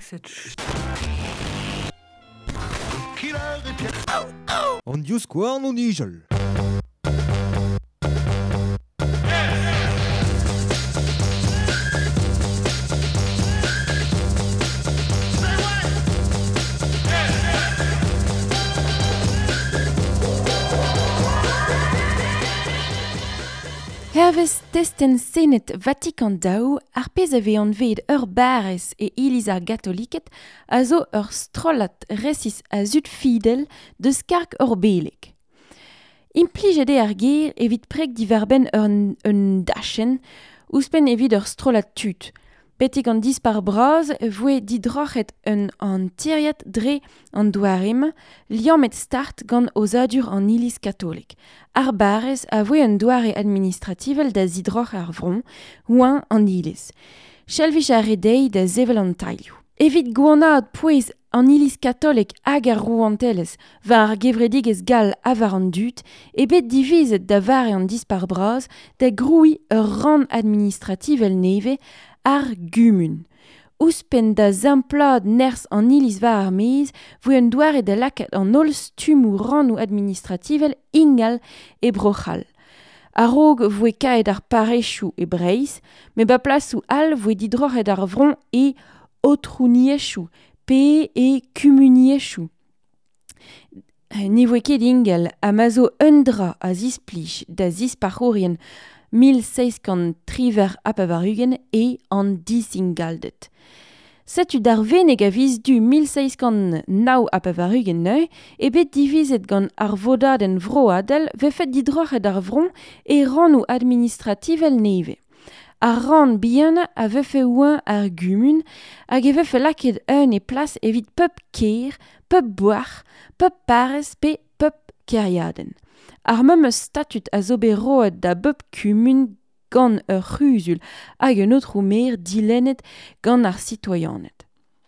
An diuskouarn o nijel. Hervez testen senet Vatikan daou ar pez ave an vet ur barez e iliz ar gatoliket a zo ur strollat resis a zud fidel deus karg ur beleg. Implijede ar ger evit preg diverben un dachen ouzpen evit ur strollat tut. Betek an dispar braz voe didrochet an tiriat dre an douarim, liamet start gant ozadur an iliz katolik. Ar barez a voe un douare administrativel da zidroch ar vron, oan an iliz. Chelvich a redei da zevel an tailioù. Evit gouanaat pouez an iliz katolik hag ar rouantelez va ar gevredigez gal avar an dut, ebet divizet da vare an dispar braz da groui ur ran administrativel neve ar gumun. Ouzpen da zamplad ners an iliz va ar mez, voe un douare da laket an olz tumou ranou administrativel ingal e brochal. A-rog voe kaet ar parechou e breiz, me ba plasou al voe didrochet ar vron e otrouniechou, pe e kumuniechou. Ni voe ket ingel, a mazo un dra a zisplij da zisparorien 1603 apavarugen e an disingaldet. Setu dar veneg a viz du 1609 apavarugen neu, ebet divizet gant ar vodaden vroadel vefet didrochet ar vron e ranou administrativel neve. Ar ran bihan a vefe oan ar gumun hag e vefe laket un e plas evit pep ker, pep boar, pep parez pe pep keriaden. Ar memes statut a zo bet roet da bep kumun gant ur c'huzul hag un outrou mer dilennet gant ar citoyennet.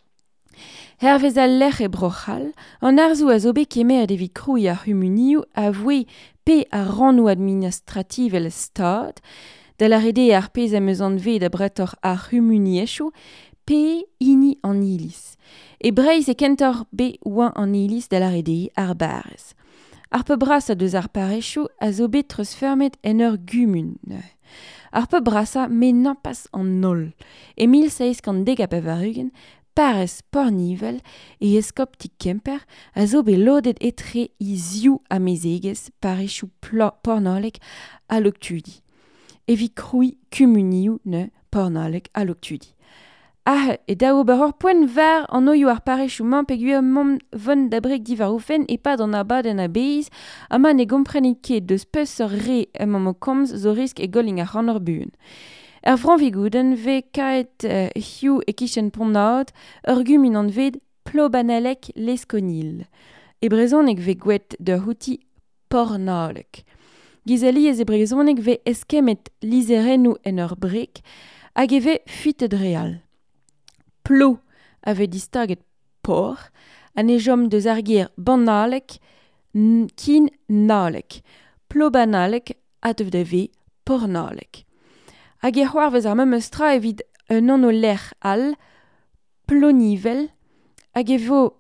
Hervez al lec'h e brochal, an arzou a zo bet kemer evit kroui ar humunioù a voe pe ar ranou administrativel stad, da la rede ar pez am eus an vet da bretor ar humuniechou, pe ini an iliz. E breiz e kentor be oan an iliz da la rede ar barez. Ar pe brasa deus ar parechou a zo bet treus fermet en ur gumun. Ar pe brasa me nampas an nol. E 1610 apavarugen, parez pornivel e eskoptik kemper a zo bet lodet etre i zioù a mezegez parechou pornolek a loktudi. Evit kroui kumunioù ne pornolek a loktudi. Ah, e da ober ur poent var an oioù ar parechou mamp eguer mont von da brek divar oufen e pad an abadenn a beiz, ama ne gomprenet ket deus peus ur re emam o komz zo risk e goling ar c'hanner buan. Er vranvigouden ve kaet hiou e kichen ponnaat ur gumun an ved plobanalek leskonil. E brezonek ve gwet d'ur houti pornalek. Gizaliez e brezonek ve eskemet lizerennou en ur brek hag e ve fuitet real. Plo ave distaget por, an e jom deus ar ger banalek kin nalek. Plo banalek a tev da ve pornalek. Hag e c'hoarvez ar memes tra evit un an o lec'h al, plonivel, hag e vo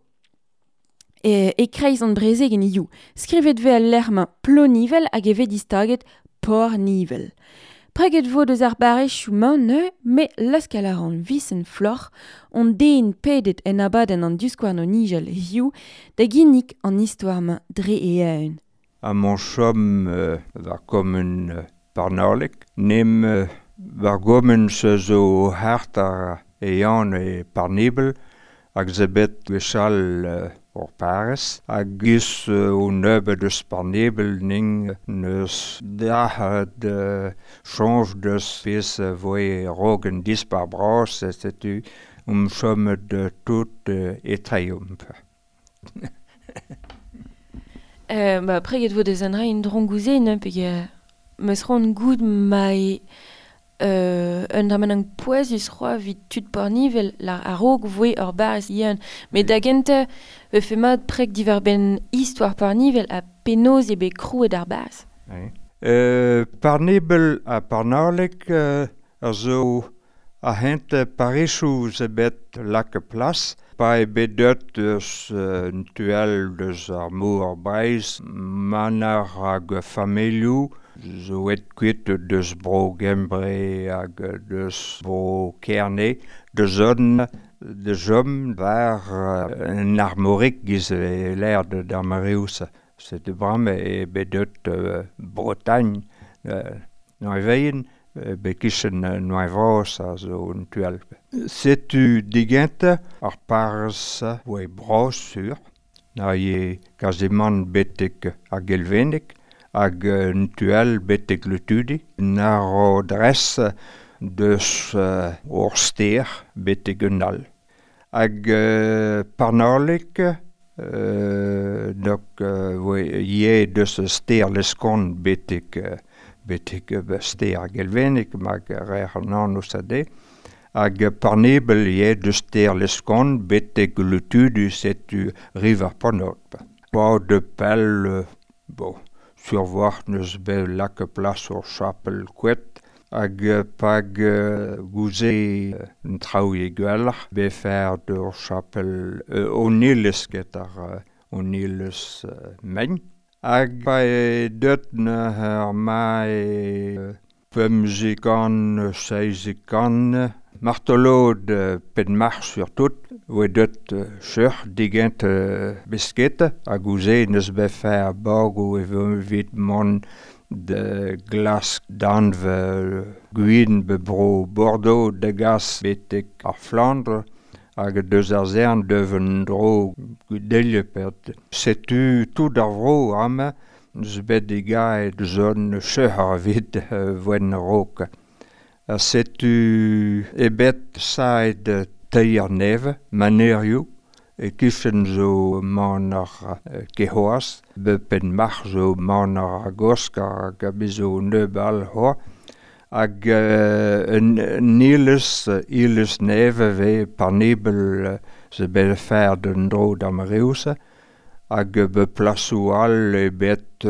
e kreiz an brezeg en iou. Skrivet ve al lec'h plonivel hag e ve distaget pornivel. Preget vo deus ar barechou ne, me laskal a ran vis en flor, on den pedet en abadenn an diskouarn o nijel hiou, da ginnik an histoire ma dre e aeun. A mon chom war kommen parnalek, nem war gommen se zo hart ar ean e parnibel, hag zebet gwechal or Paris, hag gis o neube deus parnibel ning neus da de change deus pez voe rogen dispar bras, setu chom de tout e triomf. Preget vo deus an rein drongouzen, pege meus ron goud mai un damen an poezus roa vit tud pornivel la a rog voe ur barez ian. Me da gente ve fe mat preg diver ben histoire pornivel a penoz e be krouet ar baz. Parnibel a parnalek a zo A hent Parisou ze bet lakke plas. Bij bedut dus tuel dus armoer brijs, manner ag familiu, zo het kwit dus bro gembre ag dus bro kerne. De zon waar een armorik is leerde d'Amerius. C'était vraiment bedut Bretagne, Noorwegen. Bekischen Noivros, also een tuel. Setu digente ar pars oe bros sur, na je quasiment betek ag elvenik, ag een tuel betek letudi, na ro dres dus oorsteer betek een al. Ag parnalik, donc je dus steer leskon betek steer gelvenik, mag reger nanus ade. Ag parnebel je de steer leskon betek lutudu setu river panot. Pas de pelle, survoartnes be lakke plas or chapel kwet. Ag pag gouze een trouwe gwelach be fer door chapel onilis getar onilis men. Ag bij dutne her mai pumzikan, seizikan, martelod pen mars sur tout, we dut sur digent biskete, ag ouzenes befer borgo e vit mon de glas danve guiden bebro Bordeaux de gas betek ar Flandre, hag deus ar zern deven dro gudelje pert. Setu tout ar vro ame, neus bet egaet zon chehar vid voen rok. Setu ebet saet teier neve, manerioù, e kifen zo man ar kehoaz, bepen mar zo man ar goska hag bezo neubal ho. Ag iles neve ve parnebel ze be fer den dro d'Amerius, ag be plasou al e bet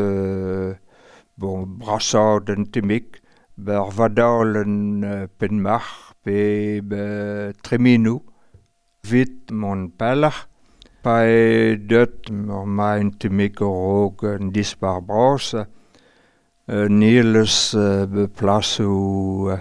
brassard en timik, ber vadalen pen mar pe treminou, vit mon peller, pa dut ma en timik o rog en dispar bras, Niels beplasou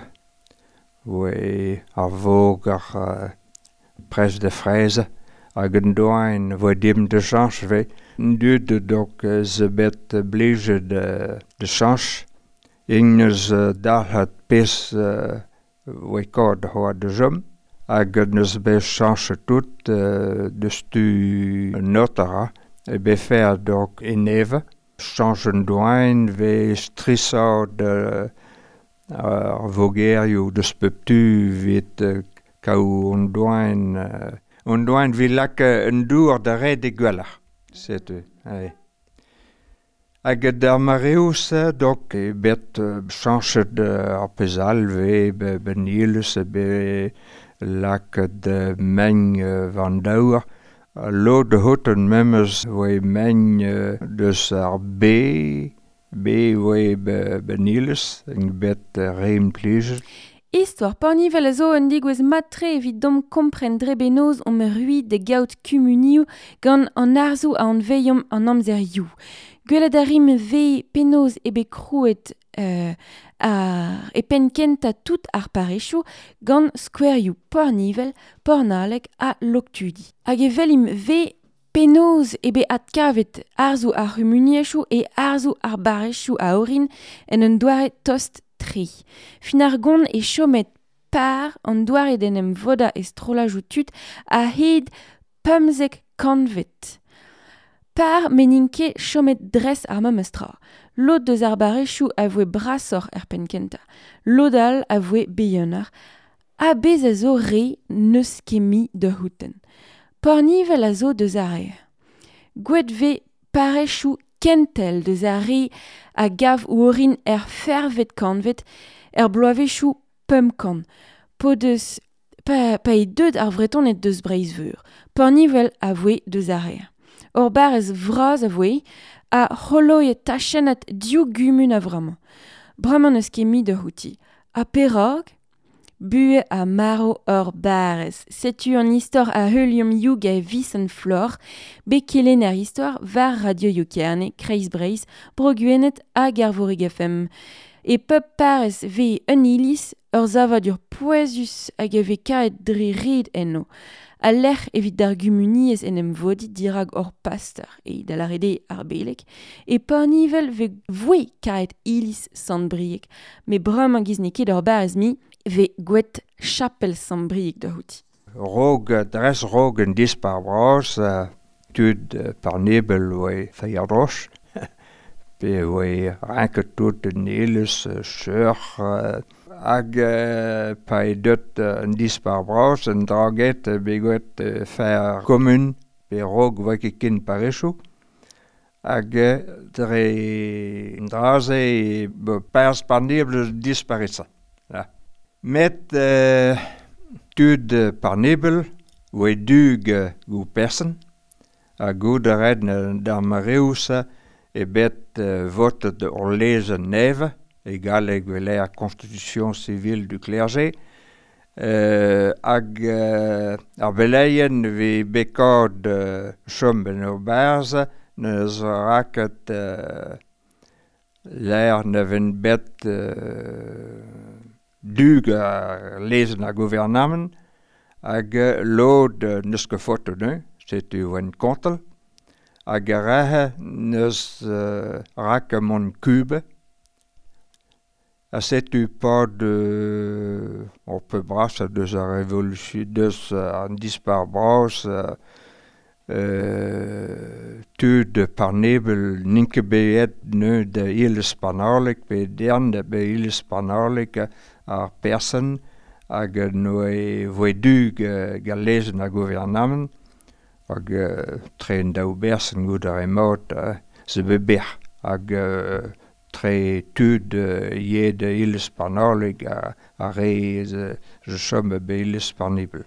ar vog ar pres de fraise hag un doain vo dim de chanch ve. Dud donc ze bet blije de chanch. Ignes dalhat pes vo kord ho de jom. Hag neus be chanch tout de stu notara e be fer donc en neve. Changen doain ve strissad ar vogerioù deus peptu vit kaou on doain vi lak un dour da red e gwellach. Setu, ai. Hag d'ar mareus, donc, e bet chanchet ar pezal ve benilus e be lak de meng van daour. Lo de houten memmes voe men dus ar B voe benilus, en bet reem plijet. Histoire pornivel a zo un digwez matre evit dom komprendre benoz om rui de gaout kumuniou gant an arzo a an veiom an amzer-you. Gwelet a rim ve penoz ebe krouet e pen kenta tout ar parechou gant skouerioù pornivel, pornalek a loktudi. Hag e velim ve penoz ebe at kavet arzo ar rumuniechou e arzo ar barechou a orin en un doare tost tri. Fin ar gont e chomet par an doare denem voda e strolajou tut a hed pumzek kanvet. Par meninke chomet dres ar memestra. Lod deus ar barechou a voe brasor er penkenta. Lodal a voe beionar. A bez a zo re neus kemi de houten. Pornivel a zo deus ar Gwet ve parechou kentel deus ar a gav ourin fervet kanvet bloavechou pumkan. Po deus pa e deud ar vreton et deus breiz veur. Pornivel a voe deus ar Or barez vraz a voe, a c'holloe tachenet diou gumun a vraman. Braman eus ket mi de houti. A perog, Bue a maro ur barez. Setu an histoire a heulium youg a vis an flor, be kelen ar histoire var Radio Yukerne, Kreis Breis, brogwenet a Garvorig FM. E pep parez ve un ilis ur zavad ur poezus hag e ve kaet dre red enno. A l'er evit d'argumuniez en em vodi dirag or pastor e da la rede ar belek, e pa nivel ve voe kaet ilis sant briek, me brum an gizne ket ur barez mi ve gwet chapel sant briek da houti. Rog, dres rog en dispar bras, tud par nebel oe feiroch, pe oe ranket tout en eles, seur, hag pa e dut en dispar bras, en draget begwet fer kommun, pe rog oe ket ken parechou, hag dre draze pers par nebel disparitza. Met tud par nebel, oe dug gou persen, a goud a red d'ar mareousa e bet votet ur lezen neve, egal e gweler constitution civile du clergé, hag ar beleien ve bekad chom ben ur barz, neus raket l'air neven bet dug lezen a gouvernamen, hag lod neus ket foto neus, setu en kontel, hag a rehe neus rak mon kube, a setu pa de or peu bras deus a revolution, deus an dispar bras, tud par nebel ninke beet neu de iles panarlik, pe dern de be iles panarlik ar persen, hag noe voe dug ga lezen a gouvernamen, hag tren daou bersen gout ar emot se beber, hag tre tud ye de iles panarlik a re ze chom be iles par nebel.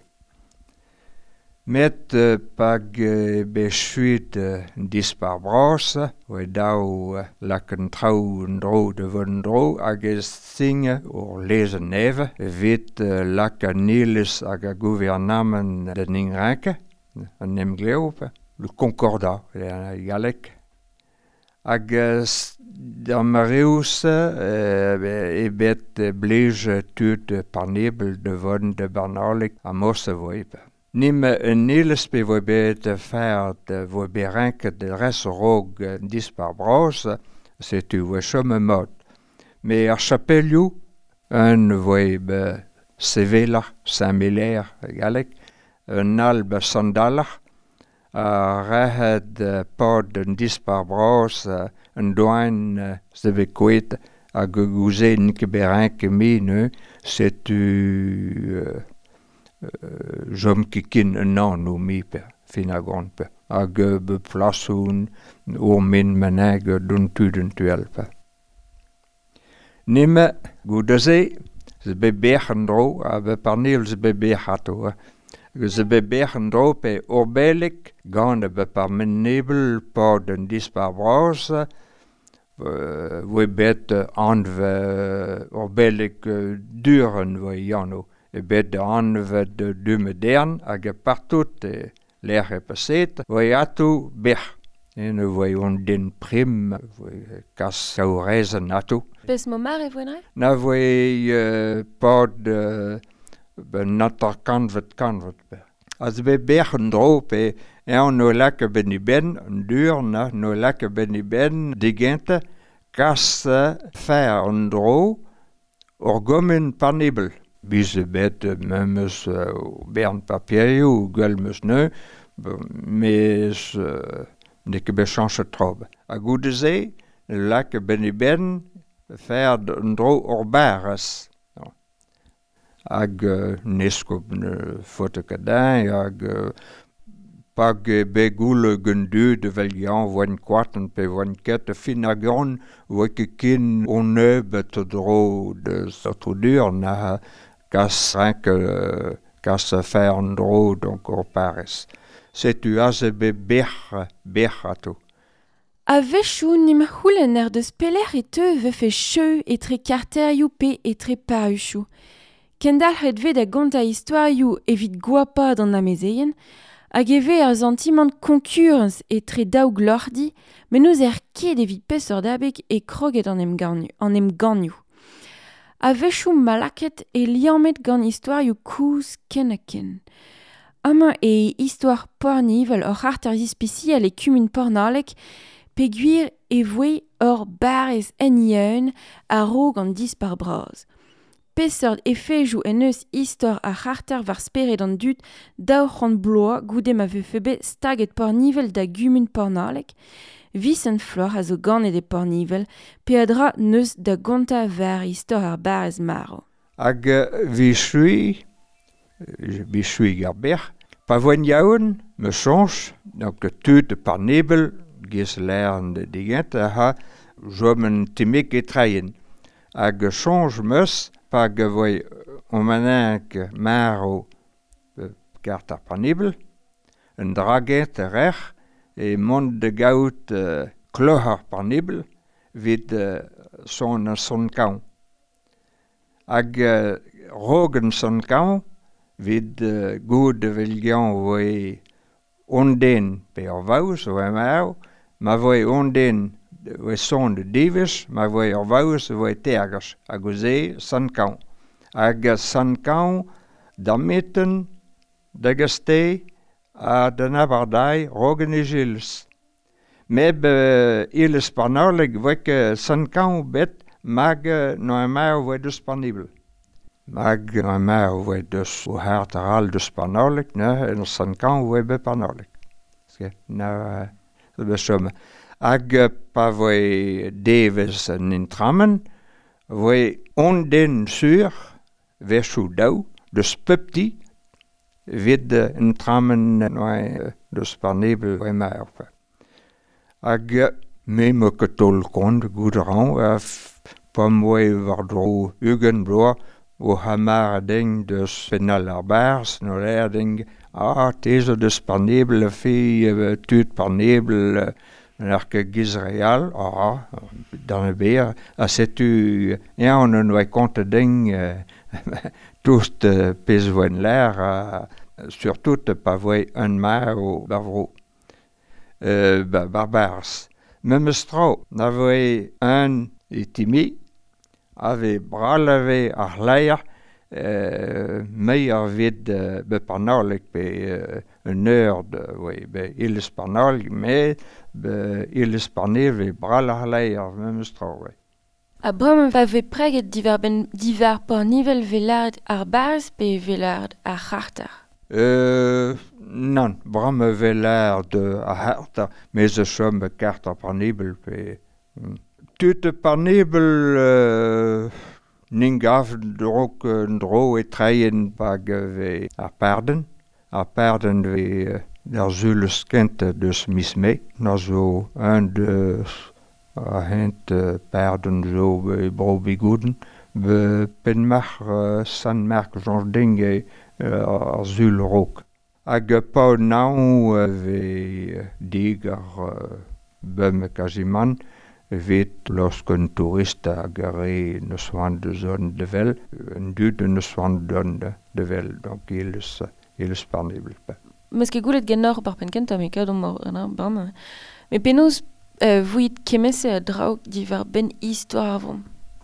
Met pag be chuit dispar bras, oe daou lak an trao an dro de von dro, hag e singe ur lezen neve, vet lak an iles hag a gouvernamen den ingranke, an em gleop, le concordat, galek. Hag da mareus e bet blij tud par nebel de von de Bernarlik a mosse voip. Nim en iles pe voe bet ferd voe berenket de res rog dispar bras, setu voe chom mod. Me ar chapelioù, un voe sevelar, Saint-Mélaire, galek, un alb sandalach, a rehet pod en dispar bras, un doan se be kouet, a gouze nike berenke mi, setu jom kin un an o mi per, fin a gant per. Hag be plasoun ur min meneg d'un tuden tuel per. Nimme goudaze, ze be bechen dro, a be parnil ze be bechato. Ze be bechen dro pe orbelek, gant be par men nebel pa den dispar bras, voe bet anve orbelek duren voe jano. E bet de anve de dume dern, hag partout l'air e passet, voe atou bech. En voe on den prim, voe kas kao rezen atou. Pes mo mar e voenre? Na voe pod natar kanvet. Az be bechen dro pe en no lake ben i ben, an dur na no lake ben i ben, digente, kas fer an dro, or gommen par nebel. Bise bet memes bern papierio ou gwelmes neu, mais neke be chanche trob. A goudeze, lak ben i ben, fer an dro or bares. Hag neskob fotokadin, hag pag be goule gendu de veljan voen kwaten pe voen ket fin a gant voe kin on bet dro de sotrodur na kas rank kas fer an dro donc or pares. Setu az be bech ato. A vechou nim houlen er deus peler e teu vefe cheu e tre karterioù pe e tre pauchou. Kendalc'het vet da gonta histoire evit gwapa d'an amezeien, hag eve ar sentiment konkurrence e tre daou glordi, men eus ket evit pesor dabek e kroget an em ganioù. A vechou malaket e liamet gant histoire kouz ken a ken. Ama e histoire pornivel or arter zispecial e kumun pornalek, pe gwir e voe or barez en ieun a ro gant dispar braz. Pesord e fejou en eus histoire a arter var speret an dut daou c'hant bloa goude ma veufebe staget pornivel da gumun pornalek, vis en flor a zo ganet e pornivel, pe a dra neus da gonta ver histoire ar barez maro. Hag vi chui garber, pa voen yaoun, me chanch, donc tut par nebel, gis lern de digent, ha jomen timik e traien. Hag chanch meus, pa voe omanenk maro gartar par nebel, un draget a rech, e mont de gaout klohar par nebel, vid son kaon. Hag rogen son kaon, vid goud velgian voe onden pe ar vaous voe mao, ma voe onden voe son de divis, ma voe ar vaous voe tergers, hag oze son kaon. Hag son kaon dameten da gaste a den abardai rogen e gilles. Meb illes parnaleg voe son kaon bet mag no e mao voe deus parnibel. Mag no e mao voe deus o hart ar al deus parnaleg, en son kaon voe be parnaleg. Na besome. Hag pa voe devez en intramen, voe onden sur vechou daou, deus pepti, vid intramen noe deus parnibel voe mao. Hag me ke tol kont gouderan, pa moe var dro ugen bloa, o hamar ding deus penal ar bars, no l'air ding, tezo deus parnibel, fi tut parnibel, ar ke gizreal, dan e beer, a setu ean un oe kont ding, toust pez voen l'air, surtout pa voe un mar o barvro. Barbars. Memestro, na voe un e timi, ave bralave ar laer, mei ar vid be parnaleg pe un eur be illes parnaleg, me be illes parneve bral ar laer memestro. A bram va ve preget divar pornivel velard ar barz pe velard ar charter. Non, bram velard ar charter, me ze chom be karter parnibel pe... Tut parnibel ningaf drok dro e traien bag ve ar perden. Ar perden ve der zulus kent deus misme. Na zo un deus a hent perden zo be bro bigouden. Be penmar san merk Jean Dinge ar zul rok. Hag pa naou ve dig ar bem kaziman. Vet lorsqu'un touriste a garé ne soin de zone de vel, un dut ne soin de vel, donc il est parnible. Meus ket goulet genor par penkenta, me kadom mor bam. Me penaos vuit kemese a draoù divar ben histoire avon.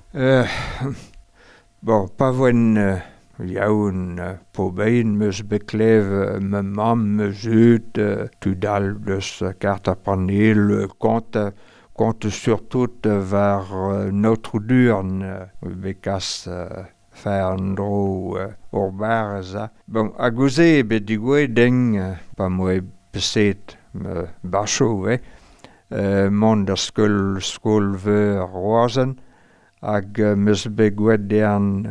Bon, pa voen yaoun po bein meus beklev me mam me zut tudal deus karta parnil compte surtout vers notre durne, bekas faire un dro ur barza. Bon, a gouze bet digwe deng, pa moe peset bacho, mont da skol veur roazen, hag meus begwet dern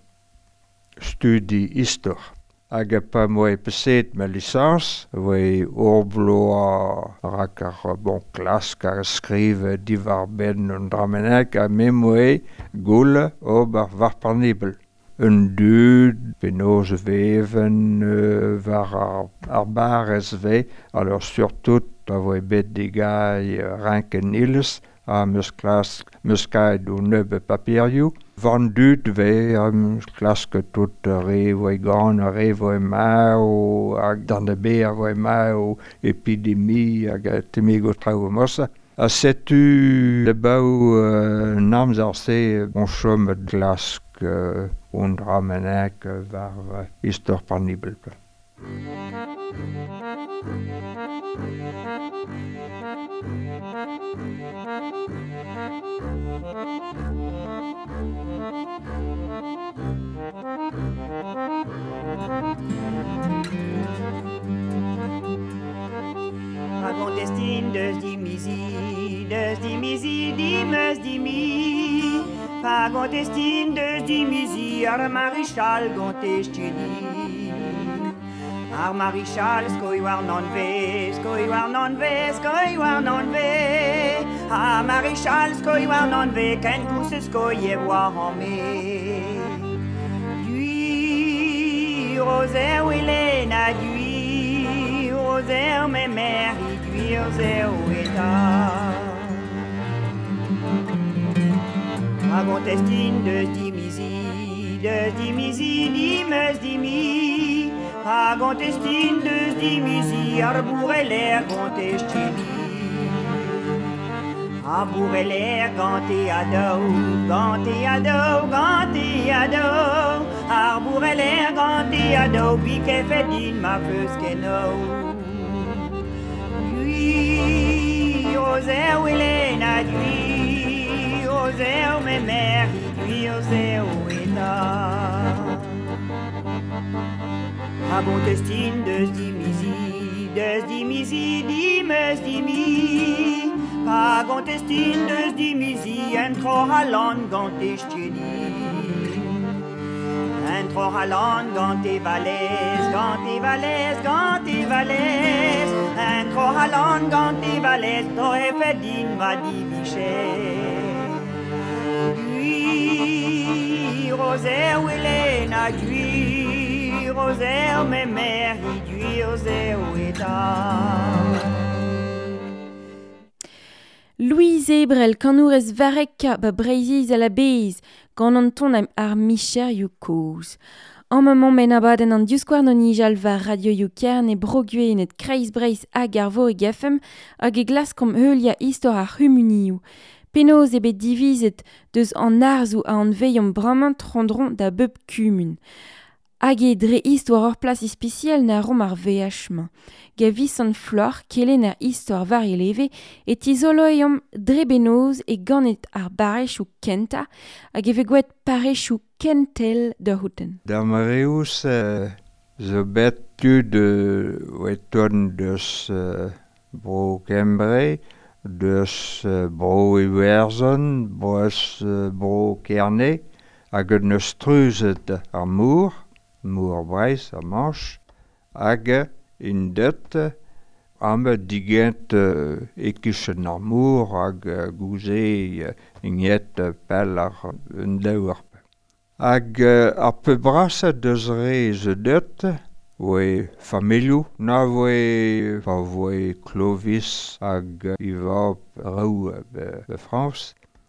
studi istor. Hag pa moe peset ma licence, voe orbloa rak ar bon klas kar skrive divar ben un dramenek a me moe goule ober var parnibel. Un dud penaos veven var ar barez ve, alors surtout pa voe bet digay ranken illes a meus kaet o neube papirioù, Vandut ve am klaske tot re voi gan re voi mau ag dan de be voi mau epidemie ag temigo trau mossa. A setu de bau namz ar se on chom glask on ramenek var istor parnibel. Agon destin deus dimizi, dimeus dimi. Agon destin deus dimizi, ar marichal gontestini. Ar marichal skoi war non ve, skoi war non ve, skoi war non ve. Ar marichal skoi war non ve, ken kous skoi e war en me. Dui, roser Helena, dui, roser mes mères, dui, roser oueta. Agon testin deus dimizi, dimeus dimi. Agon testin deus dimizi, ar bourreler gontestini. Ar bourreler gante adou, gante adou, gante adou. Ar bourreler gante adou, pique fedin ma feus kenou. Dui, roser Helena, dui, roser mes mères, dui, roser oueta. Agon testin deus dimizi, dimeus dimi. Agon testin deus dimizi, entro halon gontestini. Entro halon gante valez, gante valez, gante valez. Entro halon gante valez, to e fedin ma divichet. Dui, roser Helena, dui, roser mes mères, dui, roser oueta. Louise Ebrel kanourez vareka ba breiziz a la bez, gant an ton ar micher you koz. An moment men abaden an diuskouar non ijal va radio you kern e brogwe net kreiz breiz hag ar vore gefem hag e glas kom heulia istor ar humuniou. Penoz ebe divizet deus an arzou a an veiom bramant rondron da bep kumun. Hag e dre istor ur plas ispiciel na rom ar vehachman. Gavis an flor kelen ar istor var eleve et izoloiom dre benoz e ganet ar barech ou kenta hag eve gouet parech ou kentel de houten. Da mareus zo bet tud weton deus bro Kembre, deus bro Iwerzon, bro Kerne, hag un eus truzet ar mour breiz ar manch, hag in det am digent ekischen ar mour hag gouze ignet pel ar un daour. Hag ar peu brasa deus re ze det, oe familiou, na voe Clovis hag Iva rou be France.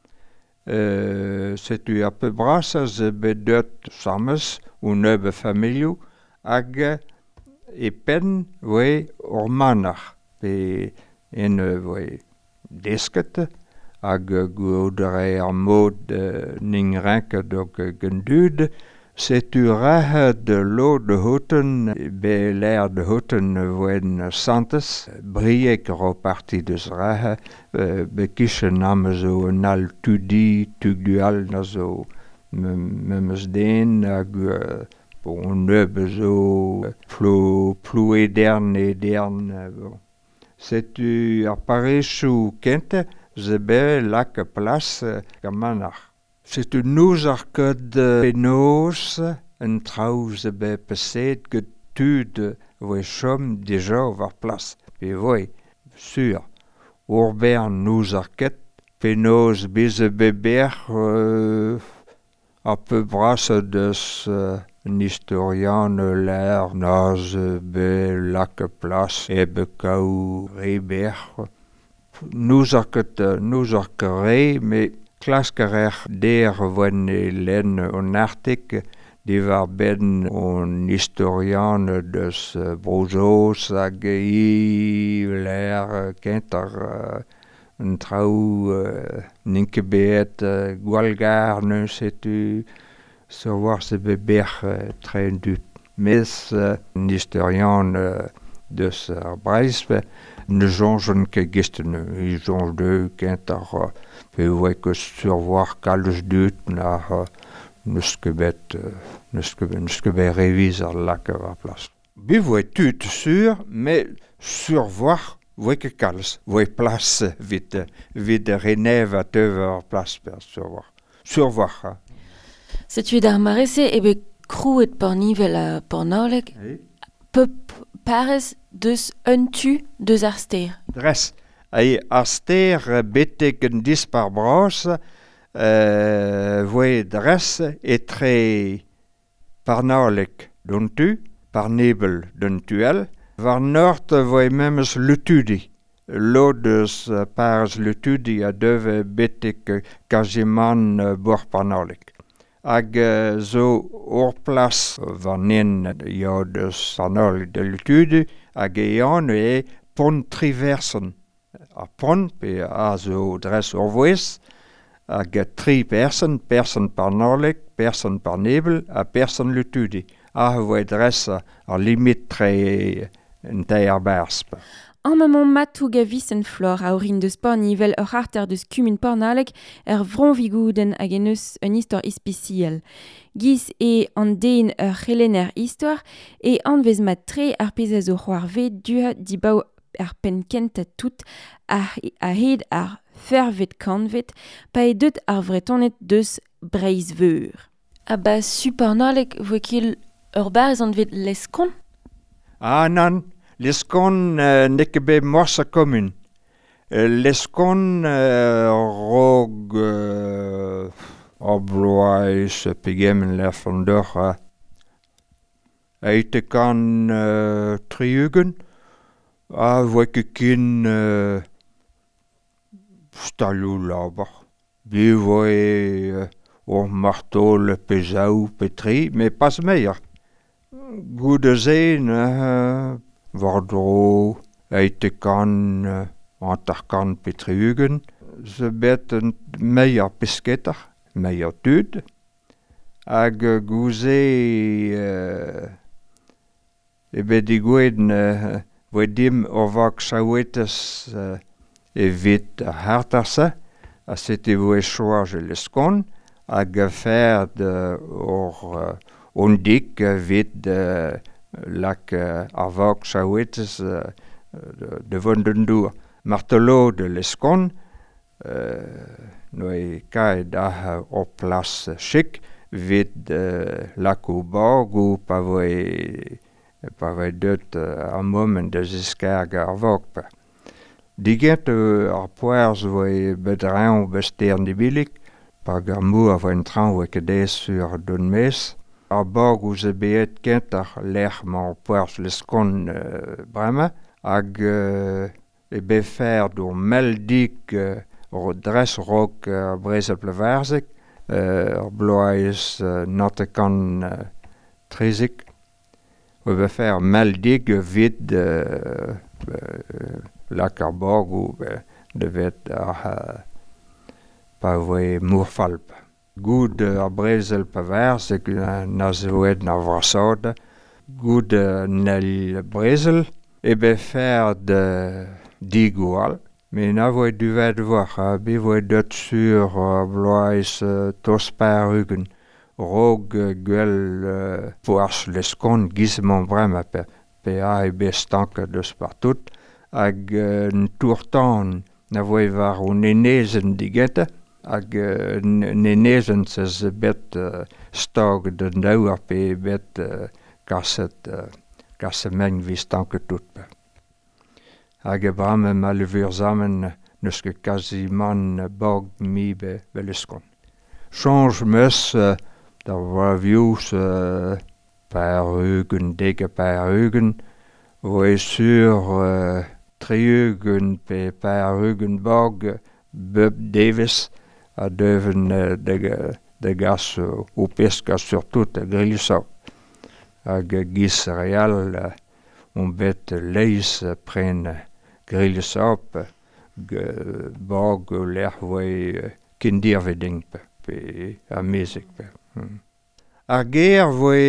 Setu ar peu brasa ze bedet sammes ou nebe familiou, hag e pen voe ur manach, pe en voe desket, hag goudre ar mod ning renke dok gendud, setu rahe de lo de houten, be l'air de houten voen santes, briek ro parti deus rahe, be kichen am zo un al tudi, tugdual na zo memes den, hag bon neube zo plou edern. Bon. Setu ar parechou kente, ze be lak plas gamanach. Setu nouz ar kod penaos, un trao ze be peset ket tud voe chom deja war plas. Pe voe, sur, ur bern nouz ar ket, penaos beze beber ar peu bras deus un historian l'air naz be lak plas ebe kaou reber. Nous ar ket re, me klaskarer der van len on artik, de var ben on historian dus brozos hag ler kentar en trau ninkebet gwalgar setu so war se beber train du mes en historian dus Breispe ne jongen ke gisten i jonge de kentar pe que survoir kalus dut naar nuskebet révise lakke var place. Bi voit tout sur mais survoir voit que kals voit place vite reneve at over place per survoir. Setu d'ar marese ebe krouet por nivel por naoleg pep pares deus un tu deus ar ster. Dres ar ster betek en dispar bras voe dres etre par naoleg don tu, par nebel don tuel, var nord voe memes lutudi. Lodes pares lutudi a deve betek kaziman bor par naoleg. Hag zo oorplas vanin jodes anol de lutude hag ean pon triversen. A pon pe a zo dres orvoes hag 3 persen par norlik, persen par nebel a persen lutude. A voe dres a limit tre en teier berspe. An moment matou gavis en flor a orin deus por nivel ur arter deus kumun pornaleg vronvigouden hag en eus un histoire ispeciel. Giz an den ur c'helener histoire an vez mat tre ar pezaz o c'hoarve duha dibao ar pen kent a tout a hed ar fervet kanvet pa deut ar vretonet deus breizveur. Ba su pornaleg voe kil ur barz an vet leskon? Nan, leskon nekebe morsa kommun. Leskon rog oblois pegemen ler van deur eite kan triugen a voike kin stalou laber. Bi voe martol pezau petri, mais pas meilleur. Goede zeen Wardro eite kan antar petriugen. Ze bet een meier pisketter, meier tud. Hag gouze ebe di gweden wedim ovak saouetes evit hartarse. A sete voe choage leskon. Hag ferd ondik vit lak avak saouetes de vondendour. Martelo de leskon, noe kae da op plas chik, vid lak ou borg ou pa voe deut a moment de ziskerge avak. Diget ar poers voe bedrein bestern dibilik, pa gamou a voe tran voe kedez sur don mes. Ar borg ou ze beet kentar ler man poers leskon brema, hag ebe fer do meldik dres rok brezel plevarzek, bloais natekan trezik. We ebe fer meldik vid lak ar borg ou de vet pa voe mourfalp. Goud ar brezel plevarzek na zoed na vrasode. Goud nel brezel ebe fer de digoual. Mais na voe duvet voir, bi voe deut sur bloais tosparugen. Rog gwell poars leskon gizemon brema pe a ebe stanke deus partout. Hag tourtan na voe var o nenezen digette. Hag nenezen se bet stag den dauer pe bet kasset meng vi stanke tout. Hag brame ma levur zamen nuske kaziman bog mi be leskon. Change meus da vavius per ugen, deke per ugen, voe sur triugen pe per ugen bog, Bub Davis, a deuven de gas o pesca surtout a grillisop. Hag gis real on bet leis pren grillisop bag o l'er voe kindirveding pe a mezik pe. Ar ger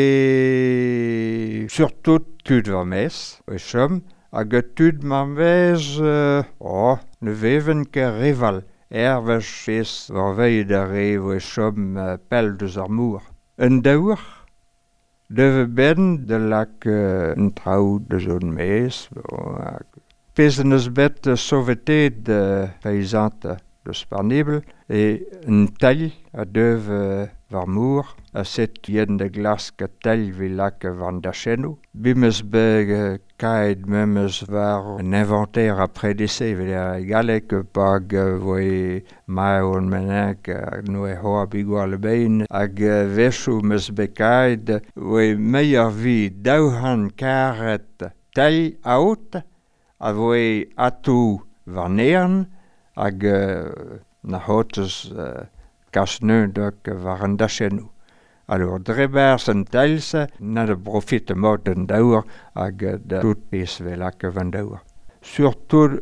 voe surtout tud va mes, voe chom, hag tud ma vez ne veven ke rival. Vech fes var veid a re voe chom pel deus ar mour. Un daour, deve ben de lak un trao de zon mes. Pez en eus bet sauvetet peizante de Sparnibel et un tell a deuve var mour a set yen de glas ka tell vi lak van da chenou. Bimes be kaed memes var un inventaire a predese via galek pag voe maon menek noe hoa bigwa le bein hag veshu mes be kaed voe meier vi dauhan karet tell out a voe atu var neern hag na hotes kasneu dok waren da chenou. Alors, drebers en telse, na de profite mod en daour, hag de tout pes velak van daour. Surtout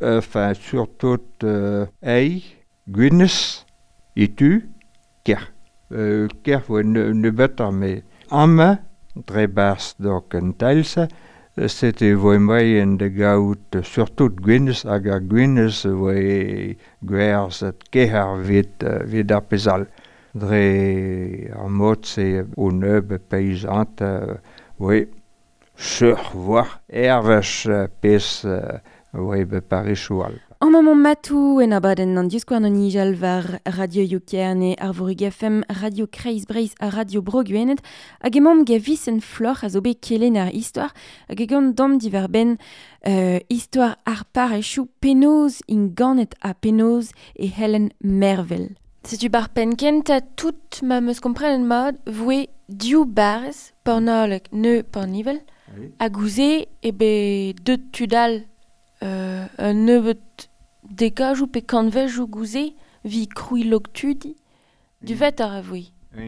ei, gwinnes, itu, ker. Ker vo ne better, mais amme, drebers dok en telse, c'était voe moyen de gaout, surtout gwinnes, hag a gwinnes voe gwers et keher vid ar pezal. Dre ar motse o neube peizante, voe sur voir ervech pes voe be parichoual. An moment matou en abaden an diskouarn an ijal var Radio Yukierne, ar Vorig FM, Radio Kreiz Breiz a Radio Brogwenet, hag emom ge visen flor a zo bet kelen ar histoire, hag e gant dom diver ben histoire ar parechou penoz in ganet a penoz e helen mervel. Setu bar penkent a tout ma meus komprenen mod voe diou barez pornolek ne pornivel a gouze e be deut tudal un nebeut dekaj ou pe kanvej ou gouze vi krouilok tudi du vet ar avoui.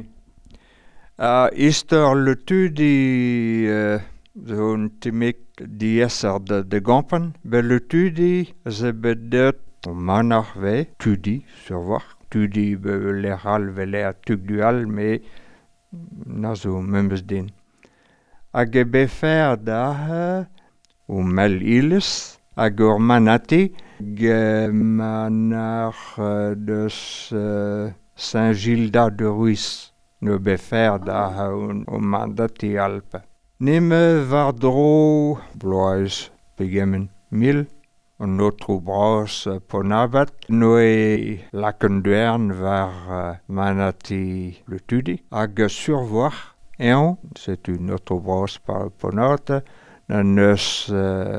Istor le tudi zon timek dieser de gampen, be le tudi ze bedet manar ve tudi survoir. Tudi l'eral veler tugdual, mais nazo memes din. Hag e befer da o mel iles, hag ur manati, ge manar deus Saint-Gilda de Ruiz, no befer da o mandati alpe. Nime var dro bloaz pegemen mil, an otro bras ponabat, noe lakenduern var manati le tudi, hag survoir eon, c'est une autre bras ponate, na neus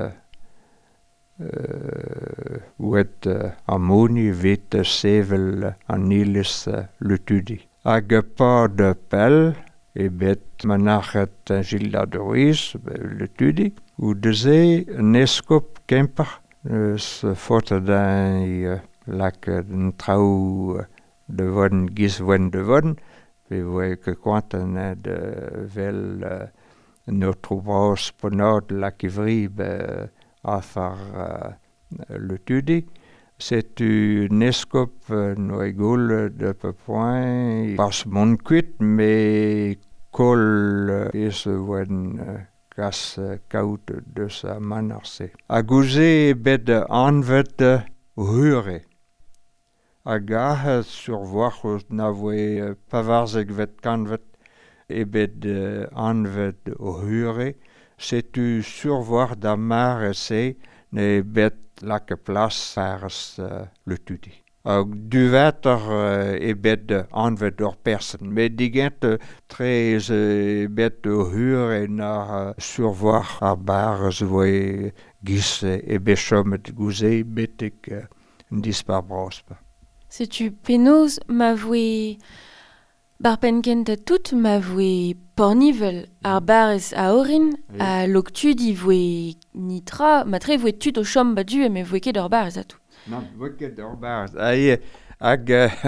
ouet amoni vet sevel an ilis le tudi. Hag pa de pel, e bet manachet Gilda de Ruiz, le tudi, ou de ze neskop kemper, foto d'un lak un trao de vodden gis wen de vodden, vi voe que quanten de vel notre bras ponad lak ivri a far le tudi. C'est une escope noegol de peu point pas mon cuit, mais col is wen gas koud de sa manarse. A gouze bet anvet hure. A gahe survoir na voe pavarzek vet kanvet e bet anvet hure. C'est tu survoir da mare se ne bet lake plas fares le tudi. Du vetter e bet anvet or person, mais digent trez bet hure na survoir ar bares voe gis e bechomet gouze betek dispar brospa. Se tu penoz ma voe bar penkent tout ma voe pornivel ar bares a orin a lok tudi voe nitra, ma tre voe tud o chom badu me voe ket ur bares a tout. Non, voe ket ur bares. Hag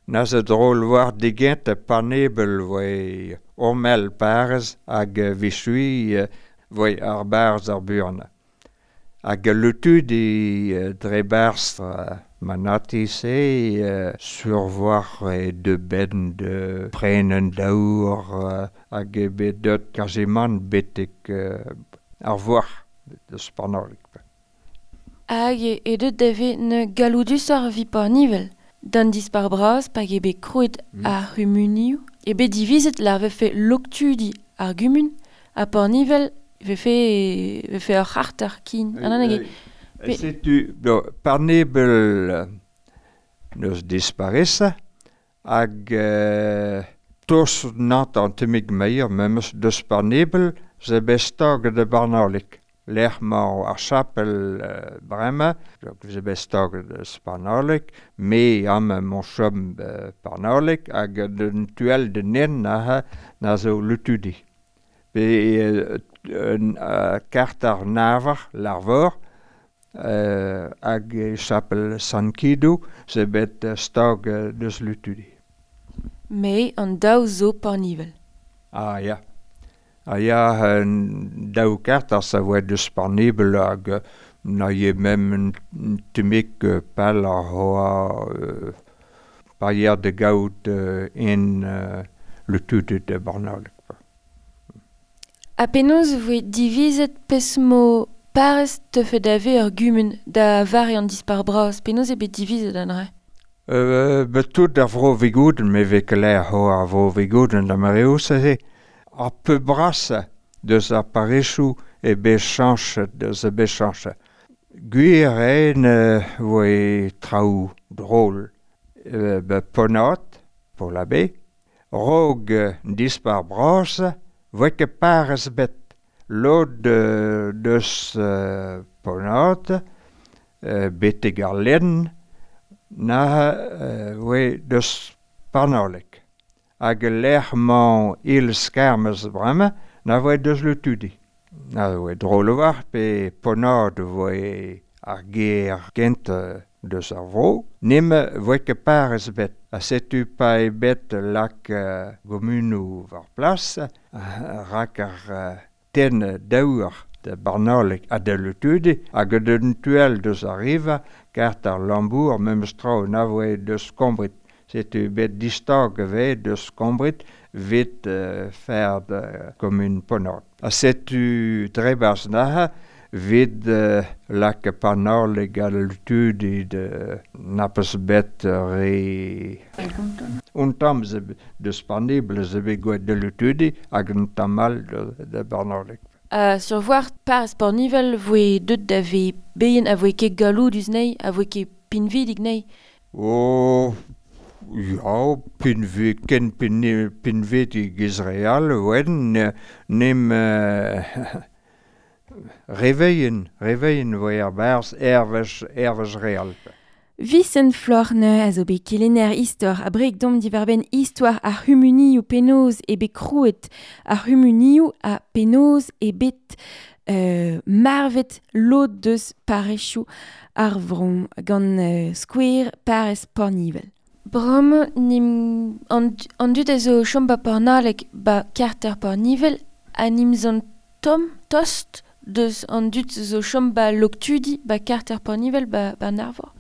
na ze drôle war digent panebel voi ormel pares hag vishui voi ar bars ar burna. Hag lutudi dre bars manati se survoir de ben de prenen daour hag bedot kaziman betek ar voir de spanolik. Hag edet deve ne galudus ar vi par nivel. Dan dispar bras pag ebe krouet ar humuniu, ebe divizet la vefe loktudi ar gumun, a par nivel vefe ar hart ar kin. Setu par nebel neus disparessa, hag tos nat an temig meier, memes deus par nebel, ze bestag de barnalik. Lerma ar chapel brema, ze bestag de spanalik, me am mon chom parnalik, hag den tuel de nen na zo lutudi. Be kart ar navar, larvor, hag chapel Sankido, ze bet stag deus lutudi. Me an daou zo par nivel. Ah ja. Daou kart ar sa voet deus par nebel hag na ye mem temik pal ar hoa parier de gaout le tudet de barnalik. A penaos voe divizet pesmo pares tefe dave ar gumun da vari an dispar bras, penaos ebe divizet an re? Betout ar vro vegouden me vekeler ho ar vro vegouden da mareo se he. Ar peu brasa deus ar parechou e bechanche deus e bechanche. Gwir voe traoù drôle be ponat, po la be, rog dispar brasa, voe ke pares bet. Lod deus ponat, beteg ar len, na voe deus parnalik. Hag lerman il skermes brema, na voe deus lutudi. Na voe drôle war, pe ponad voe ar ger gent deus ar vro, nemme voe ke pares bet. A setu pa e bet lak gomunou var plas, rak ar ten daour de barnalik a de lutudi, hag den tuel deus arriva, kart ar lambour, mem strao na voe deus kombrit. Setu bet distag deus kombrit, vet fer comme une ponat. A setu drebas naha, vet lak parnalig a lutudi de napes bet re... Untam deus parnibel ze bet gouet de lutudi hag un tamal de barnalig. Sur voir pares par nivel voe deut dave beien a voe ket galoudus nei, a voe ket pinvidig nei. Oh... Ja, pinvedig Israël, wen nem reveien voe ar bars ervez real. Vicent Florne a zo be kelener istor a brek dom diverben histoire a humuniu penoz e be krouet a humuniu a penoz e bet marvet lod deus parechou ar vron gant skouer pares par nivel. Brom nim an dud a zo chomba parnalek ba karter par nivel a nim zon tost deus an dud zo chomba loktudi ba karter par nivel ba narvor.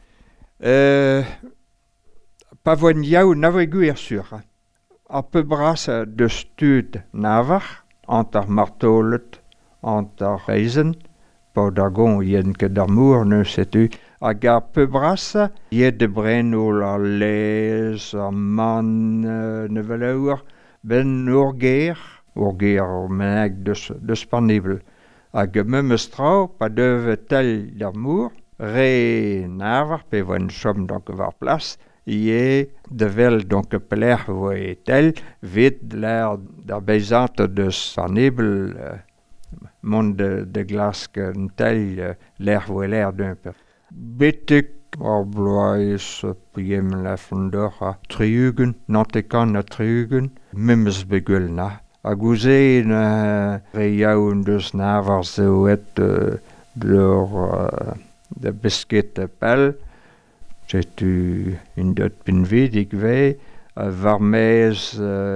Pa voen yaou na voe gwir sur. A peu bras de stud navar, ant ar martolet, ant ar reizen, pa dagon yen ket ar mour ne setu, hag ar peu bras, yed de brenol ar lez, ar man nevelaour, ben urger menag deus parnibel. Hag memes trao, pa deuve tel d'ar mour, re navar, pe voen chom donc var plas, ye devel donc peler voe tel, vet l'air d'ar beizant deus parnibel, mont de glas qu'un tel l'air voe l'air d'un peu. Betek ar bloaz piem la fondor a triugen, nantekan a triugen, memes begul na. A gouze re yaoun deus navar zeuet de biscuit pel, setu in dat pinvedig vei, varmez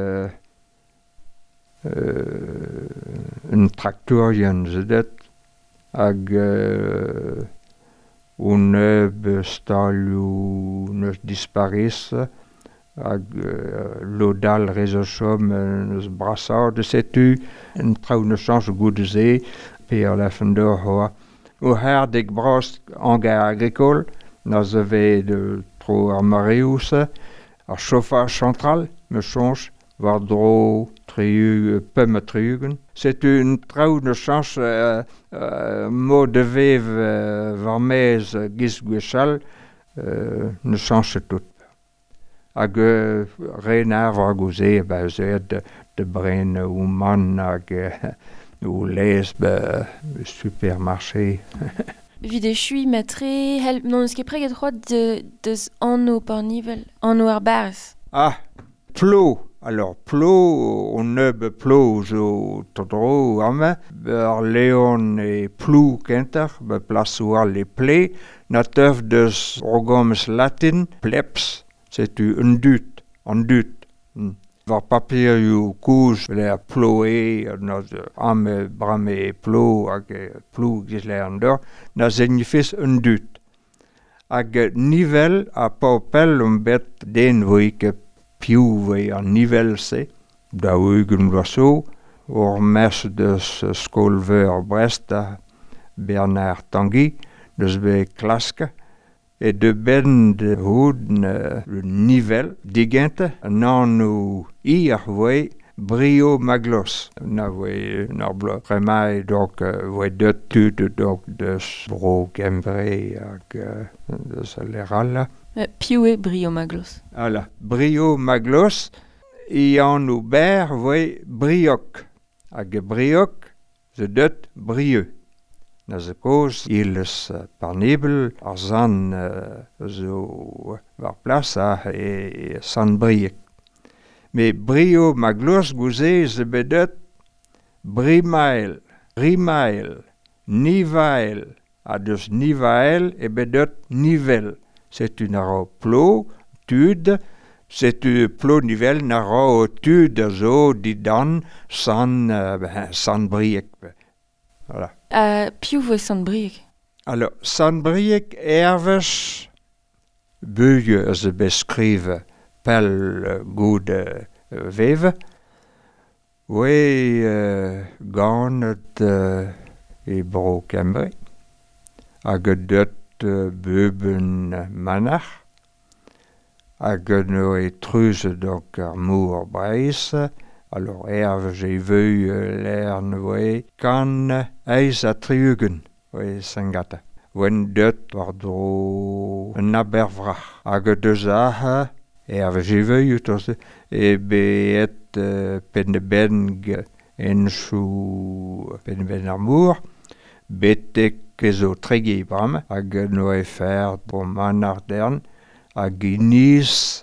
un traktorien zedet, hag uneb stalioù neus disparisse, hag lodal rezochom neus brassard setu, un traoù neus change goude ze, pe ar lefendor hoa. O her dek brast angar agricole, na ze ve de tro ar mareouse, ar chauffage central, me change, war dro pemme triugen. Setu un traoù neus change mo de vev varmez giz gwechal, ne change tout. Hag renar var gouze, de bren ou man hag ou les supermarché. Vide chui metre help non eus ket preget c'hoat deus anno par nivel, anno ar barzh. Ah, plo. Alors, plo, on neub plo zo todro ame, ar leon e plou kenter, be plasou al e ple, na teuf deus rogomes latin, plebs, setu un dut, an dut. Var papier you kouj, l'air ploé, na ame brame e plo, hag plou giz l'air an dor, na zenifis un dut. Hag nivel a paupel bet den voike piou vei an nivel se, da eugen loaso, or mes deus skolveur Bresta, Bernard Tanguy, deus be klaske, et de ben de houd le nivel digente, nan ou ir vei brio maglos. Na vei narblo remai, donc vei de tud, donc deus bro gembre, hag deus lerala. Piou e brio maglos. Voilà, brio maglos, et en ober vei brioc. Hag brioc, ze deut brieux. Na ze koz, illes par nibel, ar zan zo var plasa e san briec. Me brio maglos gouze ze bedet brimael, rimael, nivael, a deus nivael e bedet nivel. C'est une aro plo, tud, c'est une plo nivel, naro tud, zo, didan, san briec. Voilà. Piou voe san brieg. Alors, san briec ervech beuge ze beskrive pel goude veve, we ganet e bro kembre, hag deut beuben manach, hag no e truze donc ar mour breise, alors ervech e veu l'ern we kan eiz a triugen, we sengata. Wen deut war dro un abervrach, hag deus ahe, ervech e veu utos, e beet pendebenn enchou pendebenn ar mour, betek kezo tregi bram, hag no e fer bo man ar dern, hag iniz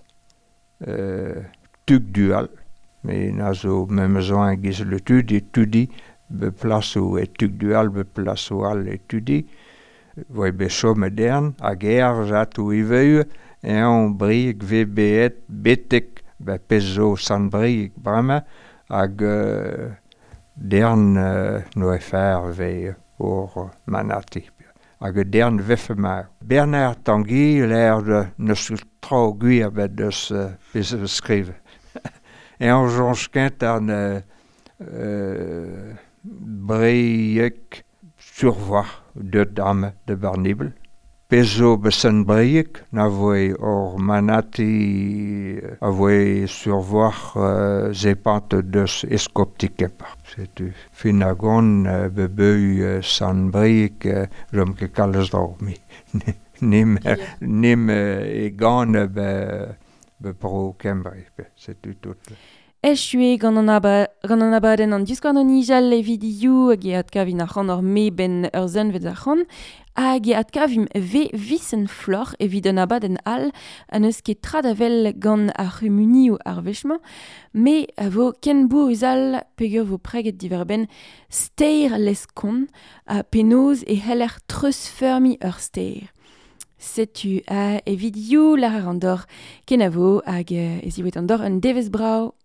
tuk dual. Mais na zo memezon giz le tud et tudi, be plasou et tuk dual, be plasou al et tudi, voe be chom dern, hag jatou i veu, et an brieg ve beet betek, be pezo san brieg brama, hag dern no e fer ve or manati. Hag dern vefe mar. Bernard Tanguy l'air de neus tro gwir bet deus skrive. Et en jonskent an brieg survoar de dame de Barnibel. Pezo besen brieg, na voe or manati a voe survoar zepant deus eskoptike par. C'est finagon bebeu san brieg, jom ke kalles dormi. Nim e gane be pro kembre, c'est tout. Echue gant an abadenn an diskouarn an nijal e vidioù hag e adkavin ar c'han ar me ben ur zenvet ar c'han, hag e adkavim ve visen flor evit an abadenn all an eus ket tradavel gant ar rumuni ou ar vechman, me vo ken bour uzal peogwir vo preget diver ben steir leskon a penoz e heller treus fermi ur steir. Setu a evit you lar ar andor kenavo hag eziwet andor un devez brau.